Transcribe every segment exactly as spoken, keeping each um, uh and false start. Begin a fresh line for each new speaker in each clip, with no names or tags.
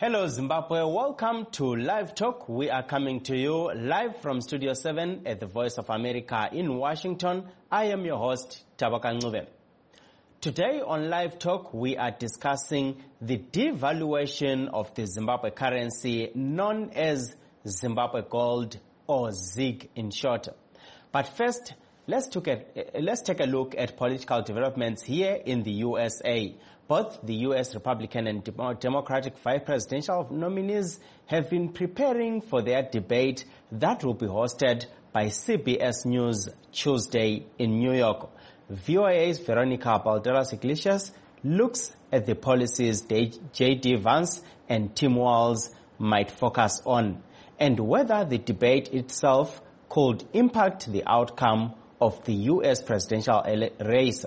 Hello Zimbabwe, welcome to Live Talk. We are coming to you live from Studio seven at the Voice of America in Washington. I am your host, Tabaka Ncube. Today on Live Talk, we are discussing the devaluation of the Zimbabwe currency known as Zimbabwe Gold, or ZiG in short. But first, let's take a, let's take a look at political developments here in the U S A. Both the U S Republican and Democratic vice presidential nominees have been preparing for their debate that will be hosted by C B S News Tuesday in New York. V O A's Veronica Balderas Iglesias looks at the policies J D Vance and Tim Walz might focus on, and whether the debate itself could impact the outcome of the U S presidential race.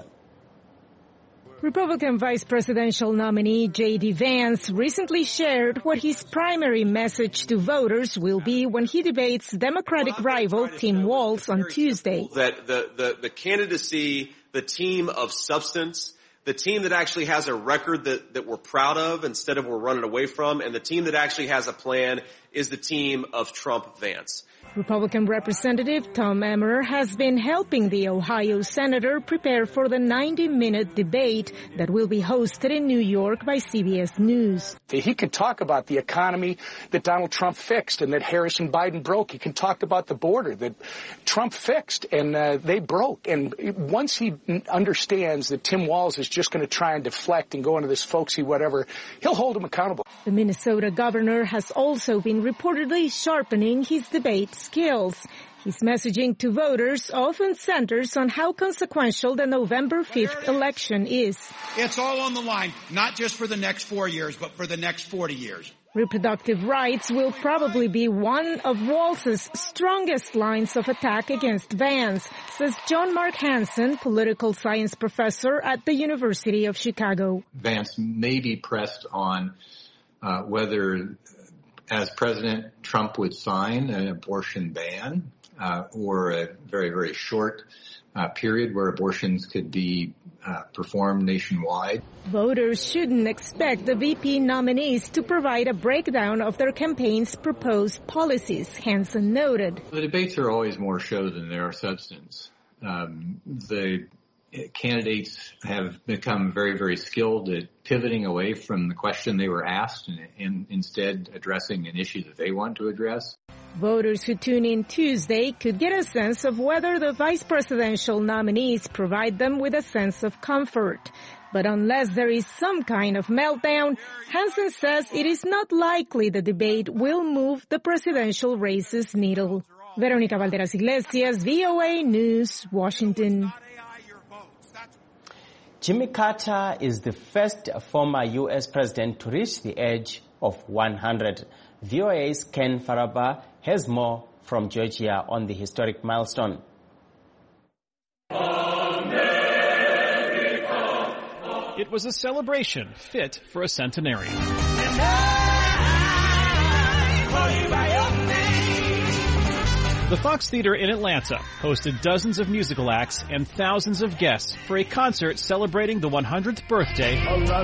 Republican vice presidential nominee J D Vance recently shared what his primary message to voters will be when he debates Democratic rival Tim Walz on Tuesday.
That the, the, the candidacy, the team of substance, the team that actually has a record that, that we're proud of instead of we're running away from, and the team that actually has a plan is the team of Trump-Vance.
Republican Representative Tom Emmer has been helping the Ohio senator prepare for the ninety-minute debate that will be hosted in New York by C B S News.
He can talk about the economy that Donald Trump fixed and that Harris and Biden broke. He can talk about the border that Trump fixed and uh, they broke. And once he understands that Tim Walz is just going to try and deflect and go into this folksy whatever, he'll hold him accountable.
The Minnesota governor has also been reportedly sharpening his debate skills. His messaging to voters often centers on how consequential the November fifth election is.
It's all on the line, not just for the next four years, but for the next forty years.
Reproductive rights will probably be one of Walz's strongest lines of attack against Vance, says John Mark Hansen, political science professor at the University of Chicago.
Vance may be pressed on uh, whether, as President, Trump would sign an abortion ban uh, or a very, very short uh, period where abortions could be uh, performed nationwide.
Voters shouldn't expect the V P nominees to provide a breakdown of their campaign's proposed policies, Hansen noted.
The debates are always more show than they are substance. Um, the candidates have become very, very skilled at pivoting away from the question they were asked and, and instead addressing an issue that they want to address.
Voters who tune in Tuesday could get a sense of whether the vice presidential nominees provide them with a sense of comfort. But unless there is some kind of meltdown, Hansen says it is not likely the debate will move the presidential race's needle. Veronica Balderas Iglesias, V O A News, Washington.
Jimmy Carter is the first former U S president to reach the age of one hundred. V O A's Ken Faraba has more from Georgia on the historic milestone.
America. It was a celebration fit for a centenarian. And I call you by your name. The Fox Theater in Atlanta hosted dozens of musical acts and thousands of guests for a concert celebrating the one hundredth birthday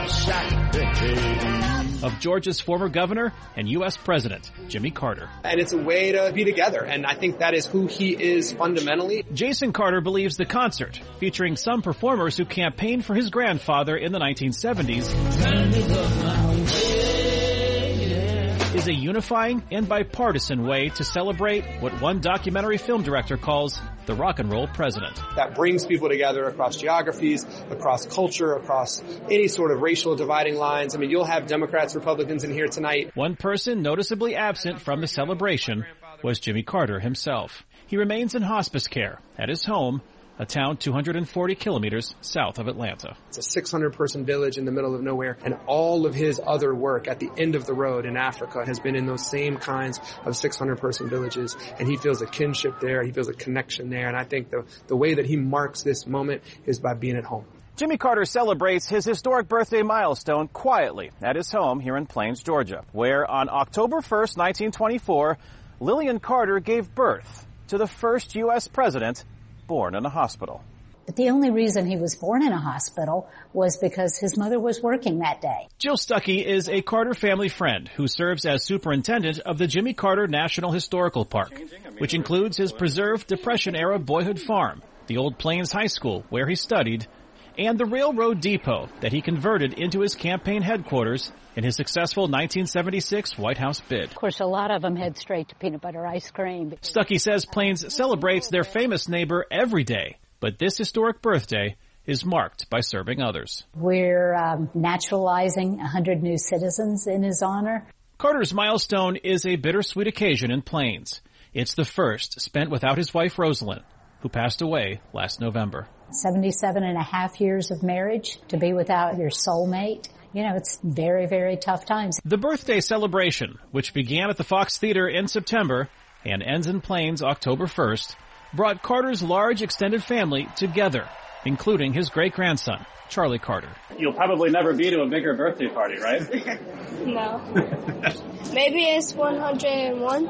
of Georgia's former governor and U S President, Jimmy Carter.
And it's a way to be together, and I think that is who he is fundamentally.
Jason Carter believes the concert, featuring some performers who campaigned for his grandfather in the nineteen seventies, is a unifying and bipartisan way to celebrate what one documentary film director calls the rock and roll president.
That brings people together across geographies, across culture, across any sort of racial dividing lines. I mean, you'll have Democrats, Republicans in here tonight.
One person noticeably absent from the celebration was Jimmy Carter himself. He remains in hospice care at his home, a town two hundred forty kilometers south of Atlanta.
It's a six hundred person village in the middle of nowhere, and all of his other work at the end of the road in Africa has been in those same kinds of six hundred person villages, and he feels a kinship there, he feels a connection there, and I think the, the way that he marks this moment is by being at home.
Jimmy Carter celebrates his historic birthday milestone quietly at his home here in Plains, Georgia, where on October first, nineteen twenty-four, Lillian Carter gave birth to the first U S president born in a hospital.
But the only reason he was born in a hospital was because his mother was working that day.
Jill Stuckey is a Carter family friend who serves as superintendent of the Jimmy Carter National Historical Park, which includes his preserved Depression-era boyhood farm, the old Plains High School where he studied, and the railroad depot that he converted into his campaign headquarters in his successful nineteen seventy-six White House bid.
Of course, a lot of them head straight to peanut butter ice cream.
Stuckey says Plains celebrates their famous neighbor every day, but this historic birthday is marked by serving others.
We're um, naturalizing one hundred new citizens in his honor.
Carter's milestone is a bittersweet occasion in Plains. It's the first spent without his wife Rosalind, who passed away last November.
seventy-seven and a half years of marriage, to be without your soulmate. You know, it's very, very tough times.
The birthday celebration, which began at the Fox Theater in September and ends in Plains October first, brought Carter's large extended family together, including his great-grandson, Charlie Carter.
You'll probably never be to a bigger birthday party, right?
No. Maybe it's one hundred one.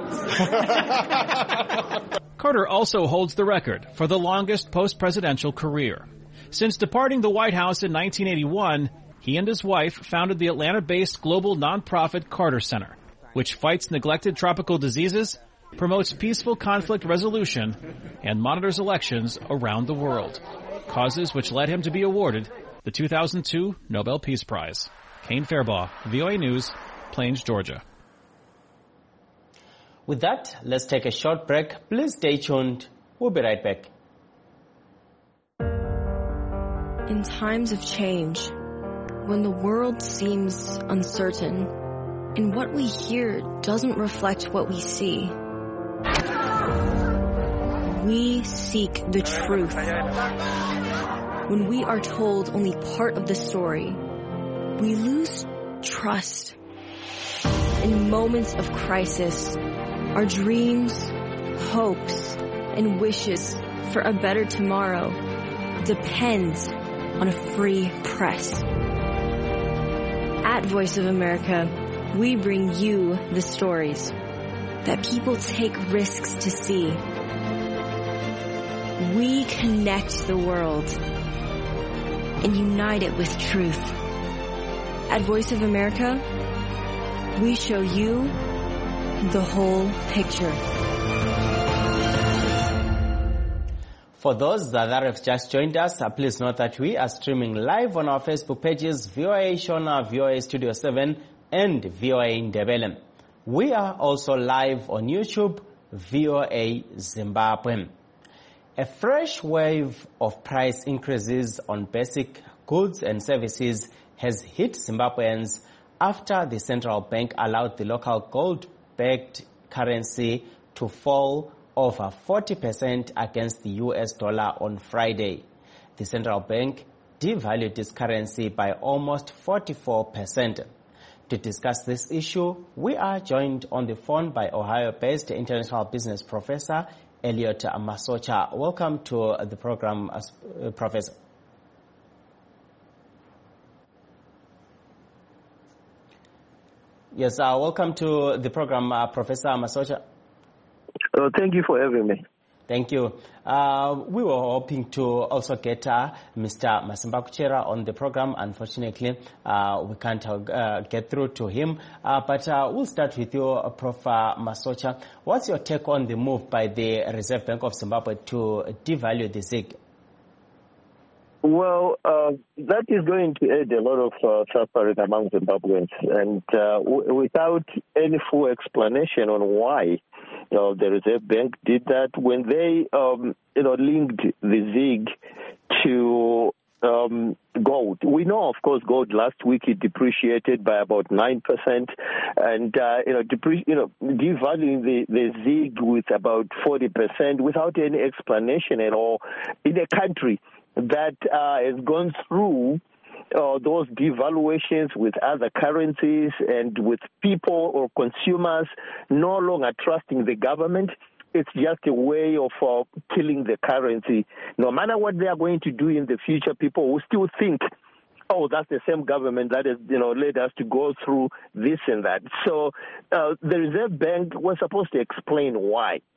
Carter also holds the record for the longest post-presidential career. Since departing the White House in nineteen eighty-one, he and his wife founded the Atlanta-based global nonprofit Carter Center, which fights neglected tropical diseases, promotes peaceful conflict resolution, and monitors elections around the world, causes which led him to be awarded the two thousand two Nobel Peace Prize. Kane Fairbaugh, V O A News, Plains, Georgia.
With that, let's take a short break. Please stay tuned. We'll be right back.
In times of change, when the world seems uncertain and what we hear doesn't reflect what we see, we seek the truth. When we are told only part of the story, we lose trust. In moments of crisis, our dreams, hopes, and wishes for a better tomorrow depend on a free press. At Voice of America, we bring you the stories that people take risks to see. We connect the world and unite it with truth. At Voice of America, we show you the whole picture.
For those that have just joined us, uh, please note that we are streaming live on our Facebook pages, V O A Shona, V O A Studio seven, and V O A Ndebele. We are also live on YouTube, V O A Zimbabwe. A fresh wave of price increases on basic goods and services has hit Zimbabweans after the central bank allowed the local gold-backed currency to fall over forty percent against the U S dollar on Friday. The central bank devalued its currency by almost forty-four percent. To discuss this issue, we are joined on the phone by Ohio-based international business professor Elliot Masocha. Welcome to the program, uh, Professor. Yes, uh, welcome to the program, uh, Professor Masocha.
Oh, thank you for having me.
Thank you. Uh, we were hoping to also get uh, Mister Masimba Kuchera on the program. Unfortunately, uh, we can't uh, get through to him. Uh, but uh, we'll start with you, uh, Professor Masocha. What's your take on the move by the Reserve Bank of Zimbabwe to devalue the ZiG?
Well, uh, that is going to add a lot of uh, suffering among Zimbabweans, and uh, w- without any full explanation on why, you know, the Reserve Bank did that when they, um, you know, linked the ZiG to um, gold. We know, of course, gold last week it depreciated by about nine percent, and uh, you know, depre- you know, devaluing the the ZiG with about forty percent without any explanation at all in a country that uh, has gone through uh, those devaluations with other currencies and with people or consumers no longer trusting the government. It's just a way of uh, killing the currency. No matter what they are going to do in the future, people will still think, oh, that's the same government that has, you know, led us to go through this and that. So uh, the Reserve Bank was supposed to explain why.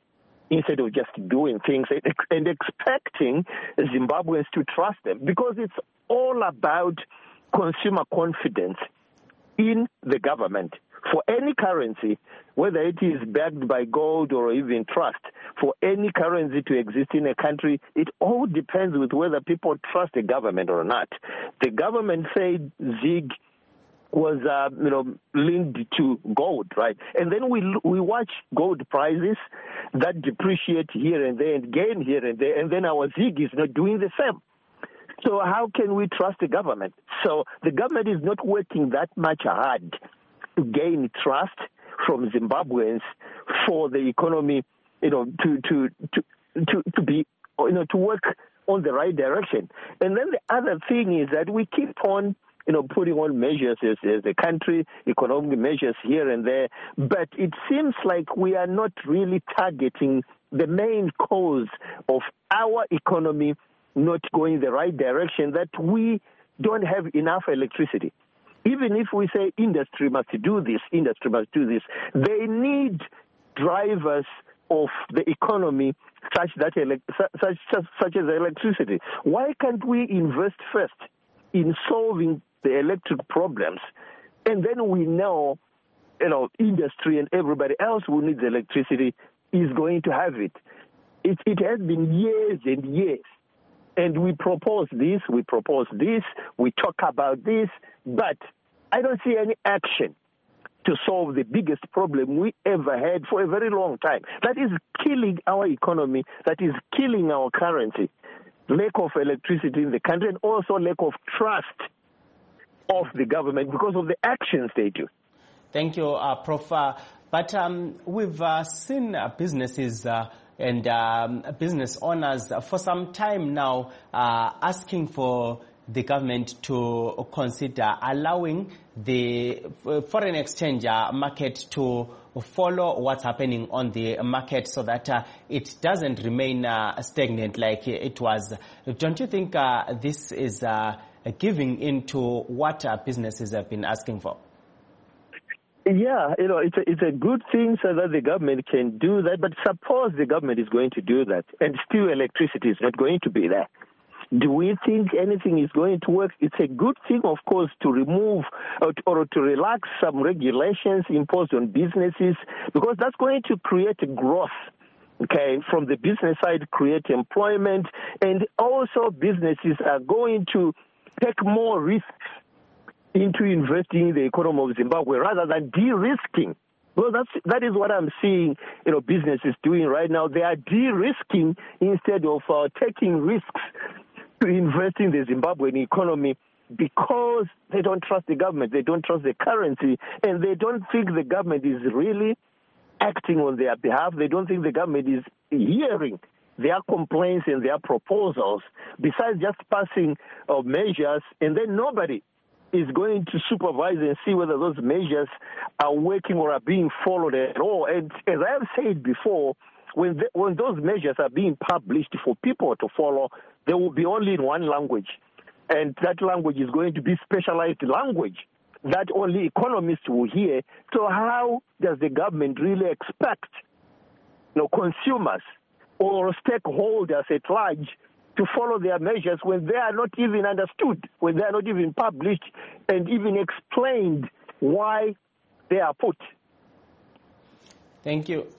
instead of just doing things and, and expecting Zimbabweans to trust them, because it's all about consumer confidence in the government. For any currency, whether it is backed by gold or even trust, for any currency to exist in a country, it all depends with whether people trust the government or not. The government said ZiG was, uh, you know, linked to gold, right? And then we we watch gold prices that depreciate here and there and gain here and there, and then our ZiG is not doing the same. So how can we trust the government? So the government is not working that much hard to gain trust from Zimbabweans for the economy, you know, to to to to, to be, you know, to work on the right direction. And then the other thing is that we keep on, you know, putting on measures as, as a country, economic measures here and there, but it seems like we are not really targeting the main cause of our economy not going the right direction, that we don't have enough electricity. Even if we say industry must do this, industry must do this, they need drivers of the economy such that such, such, such as electricity. Why can't we invest first in solving the electric problems, and then we know, you know, industry and everybody else who needs electricity is going to have it. It, it has been years and years. And we propose this, we propose this, we talk about this, but I don't see any action to solve the biggest problem we ever had for a very long time. That is killing our economy, that is killing our currency, lack of electricity in the country, and also lack of trust of the government because of the actions they do.
Thank you, uh, Professor. But um, we've uh, seen uh, businesses uh, and um, business owners for some time now uh, asking for the government to consider allowing the foreign exchange market to follow what's happening on the market so that uh, it doesn't remain uh, stagnant like it was. Don't you think uh, this is uh, giving into what uh, businesses have been asking for?
Yeah, you know, it's a, it's a good thing so that the government can do that, but suppose the government is going to do that and still electricity is not going to be there. Do we think anything is going to work? It's a good thing, of course, to remove or to, or to relax some regulations imposed on businesses, because that's going to create growth, okay, from the business side, create employment, and also businesses are going to take more risks into investing in the economy of Zimbabwe rather than de-risking. Well, that's, that is what I'm seeing, you know, businesses doing right now. They are de-risking instead of uh, taking risks to invest in the Zimbabwean economy because they don't trust the government, they don't trust the currency, and they don't think the government is really acting on their behalf. They don't think the government is hearing their complaints and their proposals, besides just passing uh, measures, and then nobody is going to supervise and see whether those measures are working or are being followed at all. And as I have said before, when the, when those measures are being published for people to follow, they will be only in one language. And that language is going to be specialized language that only economists will hear. So how does the government really expect, you know, consumers or stakeholders at large to follow their measures when they are not even understood, when they are not even published and even explained why they are put?
Thank you.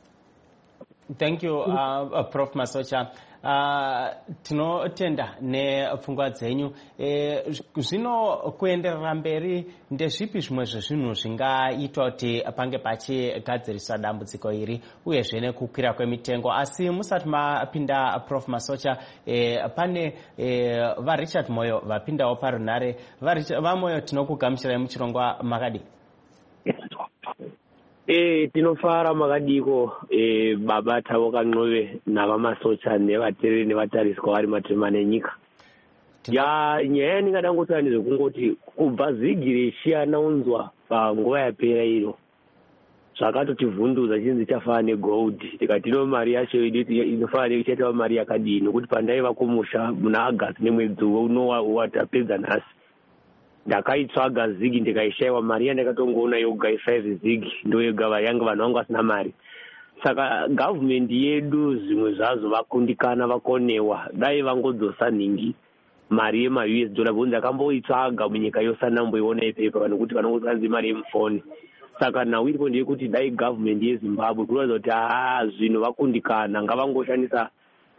Thank you, uh, uh, Professor Masocha. Uh, tinotenda nepfungwa dzenyu. Zvino kuenderera mberi ndezvipi zvimwe zvezvinhu zvingaitwa kuti pange pachigadziriswa dambudziko iri uyezve nekukwira kwemitengo? Asi musati mapinda Professor Masocha, eh, pane eh, vaRichard Moyo vapindawo parunare. VaMoyo, tinokugamuchirai muchirongwa makadi.
Eh, tinofara makadiko eh, baba Thaboka Ncube navamasocha nevateereri nevatariswa vari matema nenyika. Ya nyaya yandingada ngosara ndezvekungoti kubva zigi rechianaunzwa panguva yapera iro zvakatotivhundudza chinzi chafanana negold. Tikati ino mari yacho inofanira ichaita mari yakadini, nokuti pandaiva kumusha muna August nemwedzi uno watapedza nhasi ndakaitsvaga zigi ndikaishayiwa mari yandakatongoona yoga five zigi ndo yoga vayanga vanhu vangu vasina mari. saka gavhumendi yedu zvimwe zvazo vakundikana vakonewa dai vangodzosa ningi mari yema U S dollar bonzi akamboitsvaga munyika yose anamboiona ipepa nekuti vanongosanzi mari yemufoni. Saka nhau iripo ndeyekuti dai gavhumendi yeZimbabwe kunoratidza kuti haa zvinhu vakundikana ngavangoshandisa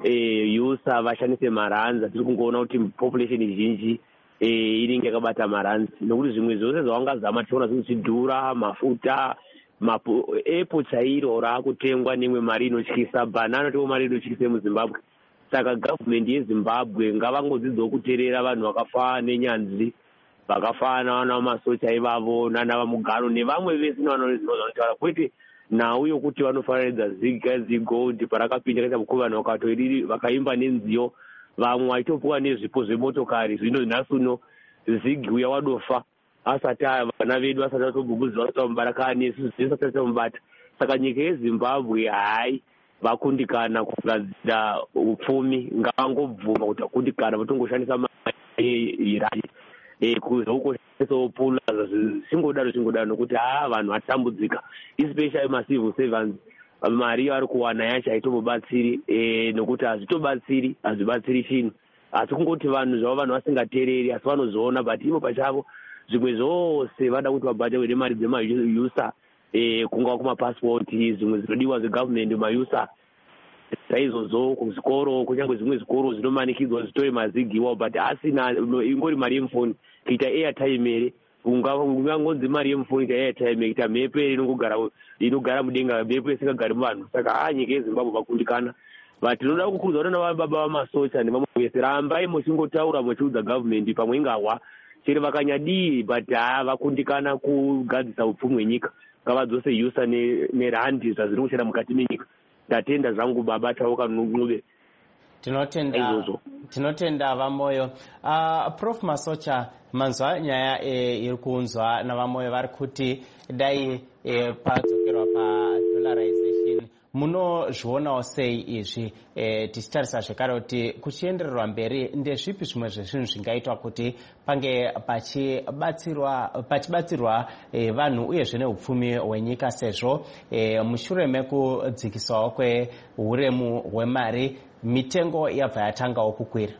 eh, yusa vashandise maranzi. Tiri kungoona kuti population zhinji eh, inenge yakabata maranzi nokuti zvimwe zvose zvavangazama tiona zvinodhura mafuta mapo epo chairo raakutengwa nemwe mari inotyisa banana tiwo mari inotyisa muZimbabwe. Saka gavhumendi yeZimbabwe ngavangodzidzawo kuteerera vanhu vakafa nenyanzvi vakafana vana vamasocha ivavo nana vamugaro nevamwe vese nevanotaura kwete nhau yokuti vanofananidza zigold parakapinda kaita mukuva vanhu vakatoiriri vakaimba nenziyo vamwe vaitopuwa nezvipo zvemotokari zvino nhasi uno zigi uya wadofa asati vana vedu asati vatobvumbudzwa vasati vamubata kana nesu zvese asati vamubata. Saka nyika yeZimbabwe hai vakundikana kugadzira upfumi ngavangobvuma kuti vakundikana vatongoshandisa mari irani kuzokoshandisawo pula zvingodaro zvingodaro nokuti haa vanhu vatambudzika especially macivil servants mari yavari kuwana yacho haitobobatsiri nokuti hazvitobatsiri hazvibatsiri chinhu asi kungoti vanhu zvavo vanhu vasingateereri asi vanozviona but imo pachavo zvimwe zvose vada kuti vabhatirwe nemari dzemayusa kungava kumapasipoti zvimwe zvinodiwa zvegavhumendi mayusa saizvozvo kuzvikoro kunyange zvimwe zvikoro zvinomanikidzwa zvitore mazigiwa but asina ingori mari yemufoni kuita airtime ere ungangonzi mari yemufoni kuita airtime kuita mhepo ere inongogara inogara mudenga mhepo isingagari muvanhu. Saka haa nyika yeZimbabwe vakundikana but tinoda kukurudzwa kuti navababa vamasocha nevamwe vese rambai muchingotaura muchiudza gavhumendi pamwe ingawa chero vakanyadii but haa vakundikana kugadzisa upfumi hwenyika ngavadzose yusa nerandi zvazviri kushanda mukati menyika. Ndatenda zvangu baba Tauka Ncube.
Tinotenda tinotenda vamoyo. Uh, Prof Masocha manzwa nyaya e, iri kunzwa navamoyo vari kuti dai e, padzokerwa pa dollarization munozvionawo sei izvi e, tichitarisa zvekare kuti kuchiendererwa mberi ndezvipi zvimwe zvezvinhu zvingaitwa kuti pange pachibatsirwa pachibatsirwa e, vanhu uyezve neupfumi hwenyika sezvo e, mushure mekudzikisawo kwehuremu hwemari mitengo yabva yatangawo kukwira?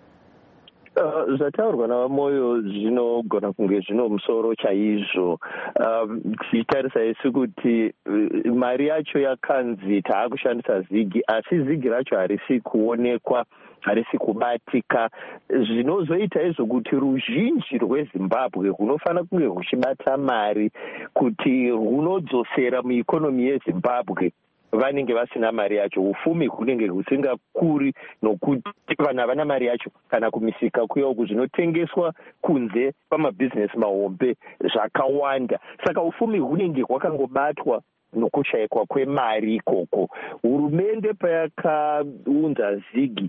Uh, zvataurwa navamoyo zvinogona kunge zvino musoro chaizvo. Um, tichitarisa isi kuti uh, mari yacho yakanzi taakushandisa zigi asi zigi racho harisi kuonekwa harisi kubatika zvinozoita izvo kuti ruzhinji rweZimbabwe runofanira kunge ruchibata mari kuti runodzosera muikonomi yeZimbabwe vanenge vasina mari yacho ufumi hunenge husingakuri nokuti vanhu havana mari yacho kana kumisika kuya uku zvinotengeswa kunze pamabhizinesi mahombe zvakawanda. Saka ufumi hunenge hwakangobatwa nokushayikwa kwemari ikoko. Hurumende payakaunza zigi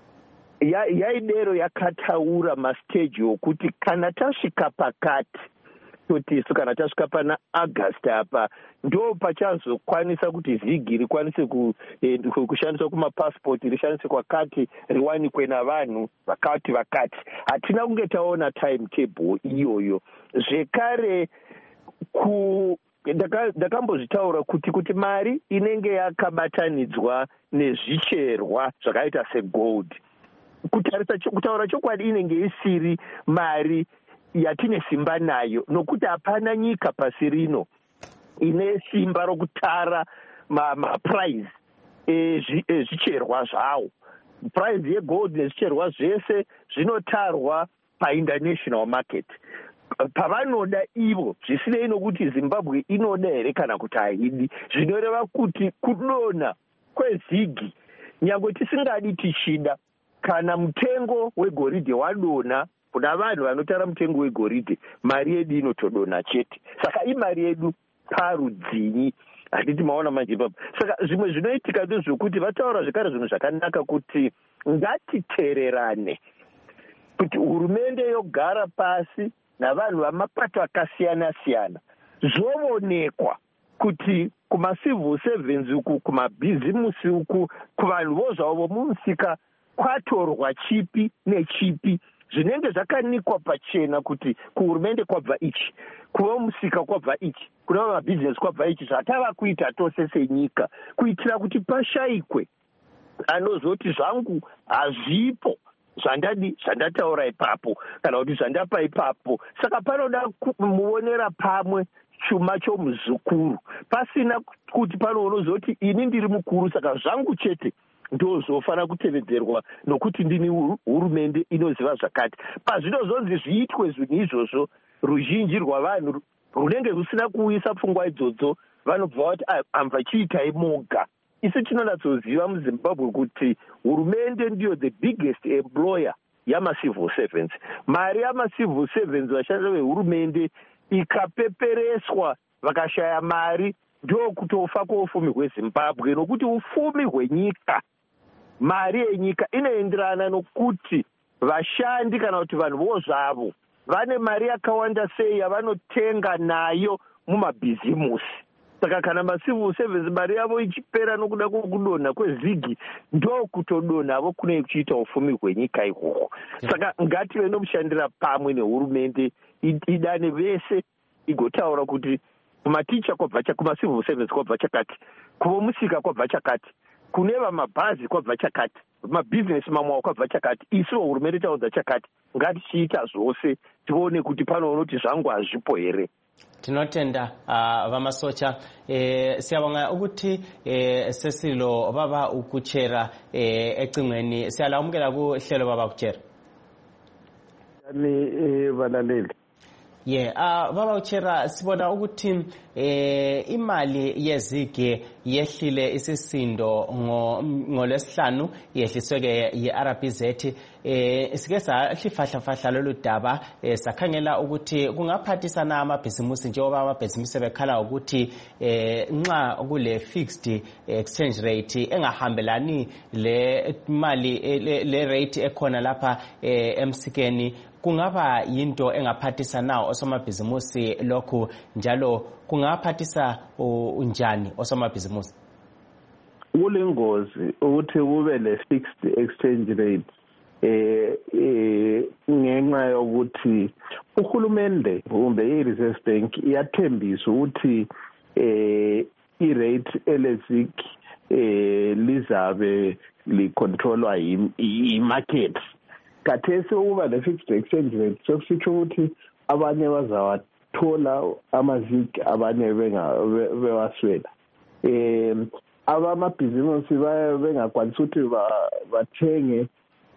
yaidero yakataura mastage okuti kana tasvika pakati kuti isu kana tasvika pana August apa ndo pachazokwanisa kuti zigi rikwanise ku, eh, kushandiswa kumapasipoti rishandiswe kwakati riwanikwe navanhu vakati vakati. Hatina kunge taona timetable iyoyo zvekare ku ndakambozvitaura kuti kuti mari inenge yakabatanidzwa nezvicherwa zvakaita segold kutarisa kutaura chokwadi inenge isiri mari yatine simba nayo nokuti hapana nyika pasi rino ine simba rokutara maprize ezvicherwa zvawo. Prize yegold nezvicherwa zvese zvinotarwa painternational market pavanoda ivo zvisinei nokuti Zimbabwe inoda here kana kuti haidi. Zvinoreva kuti kudona kwezigi nyange tisingadi tichida kana mutengo wegoridhe wadona kuna vanhu vanotara mutengo wegoridhe mari yedu inotodona chete. Saka imari yedu parudzinyi handiti maona manje ipapo. Saka zvimwe zvinoitika ndezvokuti vataura zvekare zvinhu zvakanaka kuti ngatiteererane kuti hurumende yogara pasi navanhu vamapato akasiyana siyana zvoonekwa kuti kumacivil servants uku kumabhizimusi uku kuvanhu vozvavo mumusika kwatorwa chipi nechipi zvinenge zvakanikwa pachena kuti kuhurumende kwabva ichi, kuva musika kwabva ichi, kuna mabhizinesi kwabva ichi, zvatava kuita tose senyika kuitira kuti pashayikwe anozoti zvangu hazvipo zvandadi zvandataura ipapo kana kuti zvandapa ipapo. Saka panoda kumuonera pamwe chuma chomuzukuru pasina kuti panoonozoti ini ndiri mukuru saka zvangu chete ndozofanira kutevedzerwa nokuti ndini hurumende inoziva zvakati. Pazvinozonzi zviitwe zvinhu izvozvo, ruzhinji rwavanhu runenge rusina kuuyisa pfungwa idzodzo vanobva vati amva chiitai moga. Isu tinonatsoziva muZimbabwe kuti hurumende ndiyo the biggest employer yamacivil servants. Mari yamacivil servants vashandi vehurumende ikapepereswa vakashaya mari ndo kutofa kwoufumi hweZimbabwe, nokuti ufumi hwenyika, mari yenyika inoenderana nokuti vashandi kana kuti vanhu vo zvavo vane mari yakawanda sei yavanotenga nayo mumabhizimusi. Saka kana macivil service mari yavo ichipera nokuda kwokudonha kwezigi ndo kutodonhavo kune kuchiita ufumi hwenyika ihwohwo. Saka ngative nomushandira pamwe nehurumende idane vese igotaura kuti kumaticha kwabva chakati, kumacivil service kwabva chakati, kuvomusika kwabva chakati, kune vamabhazi kwabva chakati, mabhizinesi mamwawo kwabva chakati, isuwo hurumende taudza chakati. Ngatichiita zvose tione kuti panoonoti zvangu hazvipo here.
Tinotenda uh, vamasocha eh, siyabonga ukuthi eh, sesilo baba ukuchera eh, ecingweni siyalaumukela kuhlelo baba kuchera.
Ni eh, balaleli.
Yeah, uh, baba uchera sibona ukuthi eh imali yezige yehlile isisindo ngo ngolesihlanu yehlisweke ye-R B Z eh sike sahlifahla fahla lolu daba eh, sakhangela ukuthi kungaphathisana amabhizimusi njengoba amabhizimusi bekhala ukuthi eh nxa kule fixed exchange rate engahambelani le mali le rate ekhona lapha eh, emsikeni, kungaba yinto engaphathisa nawo osomabhizimusi lokhu njalo kungaphathisa unjani osomabhizimusi?
Kulengozi ukuthi kube le fixed exchange rate eh eh ngenxa yokuthi uhulumende kumbe i-Reserve Bank iyathembisa ukuthi eh i-rate elesic eh lizabe licontrolwa yi-market. Kathesi ukuba le fixed exchange rate sokusitsho ukuthi abanye bazawathola amazigi abanye bewaswela. Um abamabhizimusi bengakwanisa ukuthi bathenge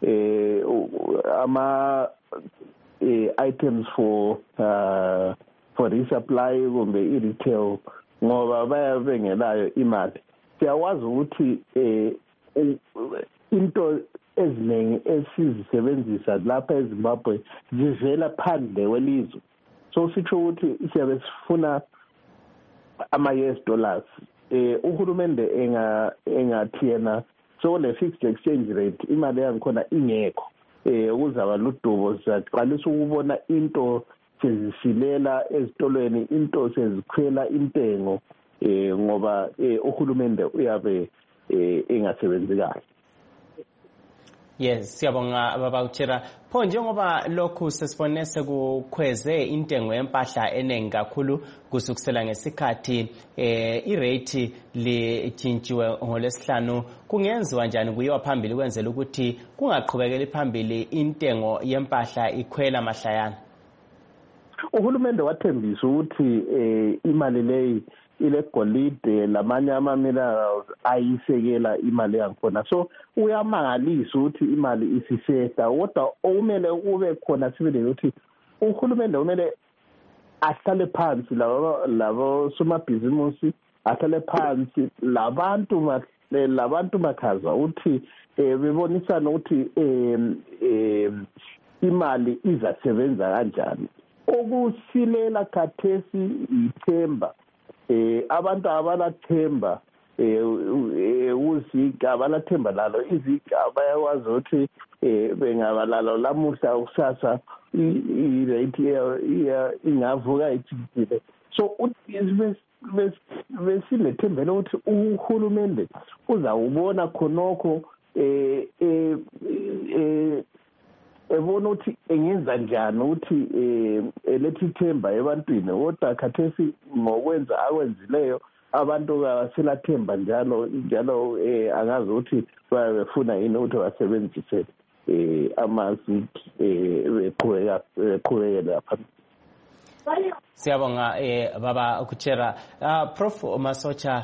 ama items for uh, for resupply kumbe i-retail ngoba bayabe bengelayo imali. Siyawazi ukuthi into eziningi esizisebenzisa lapha eZimbabwe zivela phandle kwelizwe, so sitsho ukuthi siyabe sifuna ama-U S dollars. Eh uhulumende enga engathi yena so le fixed exchange rate imali yangikhona ingekho, eh kuzaba ludubo siyaqalisa ukubona into sezisilela ezitolweni, into sezikhwela intengo eh ngoba uhulumende uyabe engasebenzi kahle.
Yes, siyabonga baba uchera. Pho njengoba lokhu sesibone sekukhweze intengo yempahla enengi kakhulu kusukusela ngesikhathi eh irate litshintshiwe ngolesihlanu, kungenziwa njani kuyiwa phambili kwenzela ukuthi kungaqhubekeli phambili intengo yempahla ikhwela mahlayana?
Uhulumende wathembisa ukuthi eh imali leyi ile golide lamanye ama-minerals ayisekela imali yangikhona, so uyamangalisa ukuthi imali isisehla. Kodwa okumele kube khona sibele ukuthi uhulumende kumele ahlale phansi labo labo somabhizimusi, ahlale phansi labantu labantu makhaza ukuthi bebonisana ukuthi imali izasebenza kanjani. Okusilela khathesi ithemba. Eh abantu abalathemba eh uzika abalathemba lalo izika bayakwazi ukuthi eh bengabalalo lamuhla ukusasa i-rate ingavuka ithile. So besilethemba ukuthi uhulumende uzawubona khonokho eh eh ebona ukuthi engenza njani ukuthi elethe ithemba ebantwini kodwa khathesi ngokwenza akwenzileyo abantu abaselathemba njalo njalo angazi ukuthi bayafuna yini ukuthi basebenzise amazwi beqhubeka beqhubekela phambili.
Siyabonga baba Kuchera. Prof Masocha,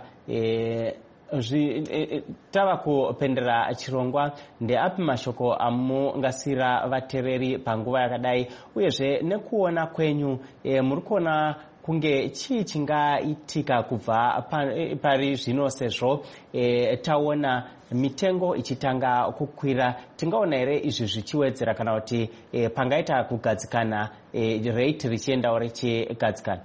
tava kupendera chirongwa ndeapi mashoko amungasira vatereri panguva yakadai uyezve nekuona kwenyu muri kuona kunge chii chingaitika kubva pari zvino sezvo taona mitengo ichitanga kukwira? Tingaona here izvi zvichiwedzera kana kuti pangaita kugadzikana rate richiendawo richigadzikana?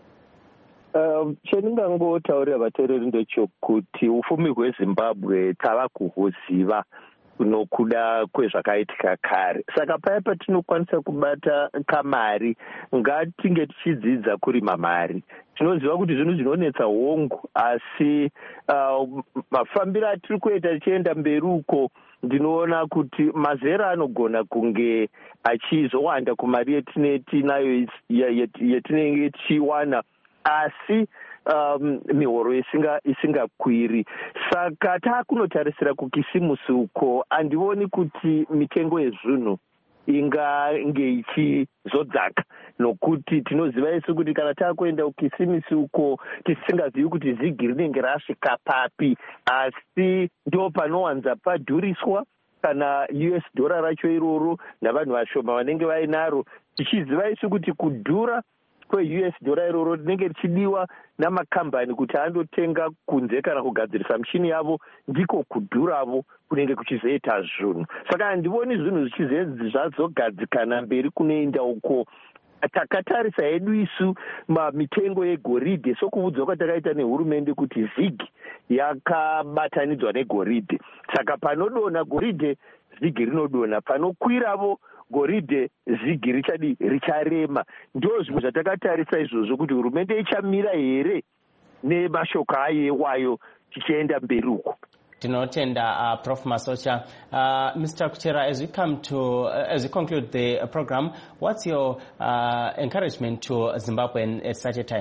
Chendingangotaurira vateereri ndechokuti ufumi hweZimbabwe tava kuhuziva nokuda kwezvakaitika kare. Saka paya patinokwanisa kubata kamari, ngatinge tichidzidza kurima mari. Tinoziva kuti zvinhu zvinonetsa hongu, asi uh, mafambiro atiri kuita tichienda mberi uko, ndinoona kuti mazera anogona kunge achizowanda kumari yetinetinayo yetinenge tichiwana, asi um, mihoro isinga isingakwiri. Saka takunotarisira kukisimusi uko, andioni kuti mitengo yezvinhu ingange ichizodzaka, nokuti tinoziva isu kuti kana takuenda kukisimisi uko tisingazivi kuti zigi rinenge rasvika papi, asi ndo panowanza padhuriswa kana U S dollar racho iroro navanhu vashoma vanenge vainaro, tichiziva isu kuti kudhura kwe-U S dollar iroro rinenge richidiwa namakambani kuti andotenga kunze kana kugadzirisa mishini yavo, ndiko kudhuravo kunenge kuchizoita zvinhu. Saka handivoni zvinhu zvichizenzi zvazogadzikana mberi kunoenda uko. Takatarisa hedu isu mitengo yegoridhe, sokuudzwa kwatakaita nehurumende kuti zigi yakabatanidzwa negoridhe. Saka panodona goridhe, zigi rinodona. Panokwiravo goridhe, zigi richadi richarema. Ndo zvimwe zvatakatarisa izvozvo kuti hurumende ichamira here nemashoko ayewayo tichienda mberi uko.
Tinotenda uh, Prof Masocha. Uh, Mister Kuchera, as we come to, uh, as we conclude the uh, program, what's your uh, encouragement to Zimbabwe at such a time?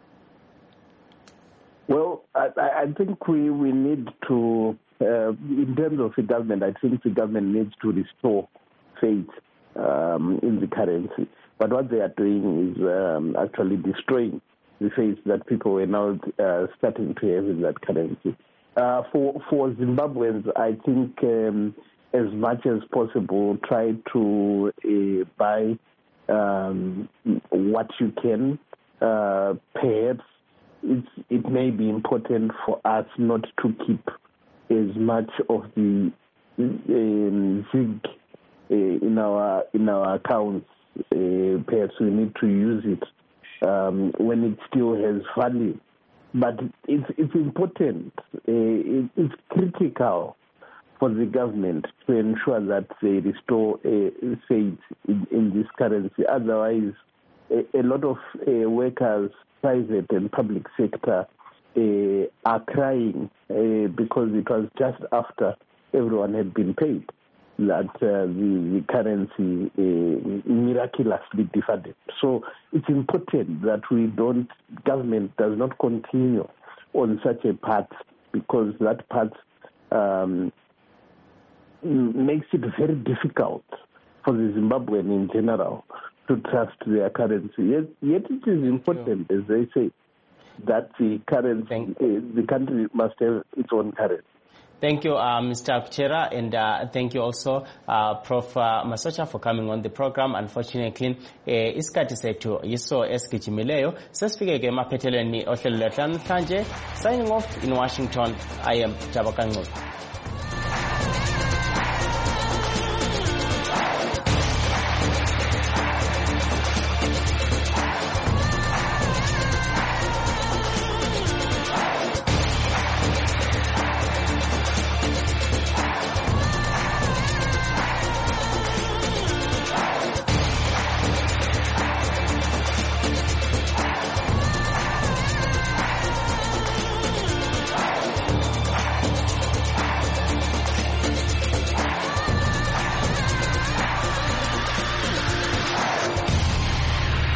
Well, I, I think we, we need to, uh, in terms of the government, I think the government needs to restore faith um, in the currency. But what they are doing is um, actually destroying the faith that people were now uh, starting to have in that currency. Uh, for for Zimbabweans, I think um, as much as possible, try to uh, buy um, what you can. Uh, perhaps it's, it may be important for us not to keep as much of the um, zig uh, in our in our accounts. Uh, perhaps we need to use it um, when it still has value. But it's it's important, uh, it, it's critical for the government to ensure that they restore uh, faith in, in this currency. Otherwise, a, a lot of uh, workers, private and public sector, uh, are crying uh, because it was just after everyone had been paid that uh, the, the currency uh, miraculously devalued. So it's important that we don't, government does not continue on such a path, because that path um, makes it very difficult for the Zimbabwean in general to trust their currency. Yet, yet it is important, as they say, that the currency, uh, the country must have its own currency.
Thank you, uh, Mister Kuchera, and uh, thank you also, uh, Prof Uh, Masocha, for coming on the program. Unfortunately, isikhathi sethu yiso esigijimileyo. Sesifike ke emaphethelweni ohlelo lwethu namhlanje. Signing off in Washington, I am Tabaka Ncube.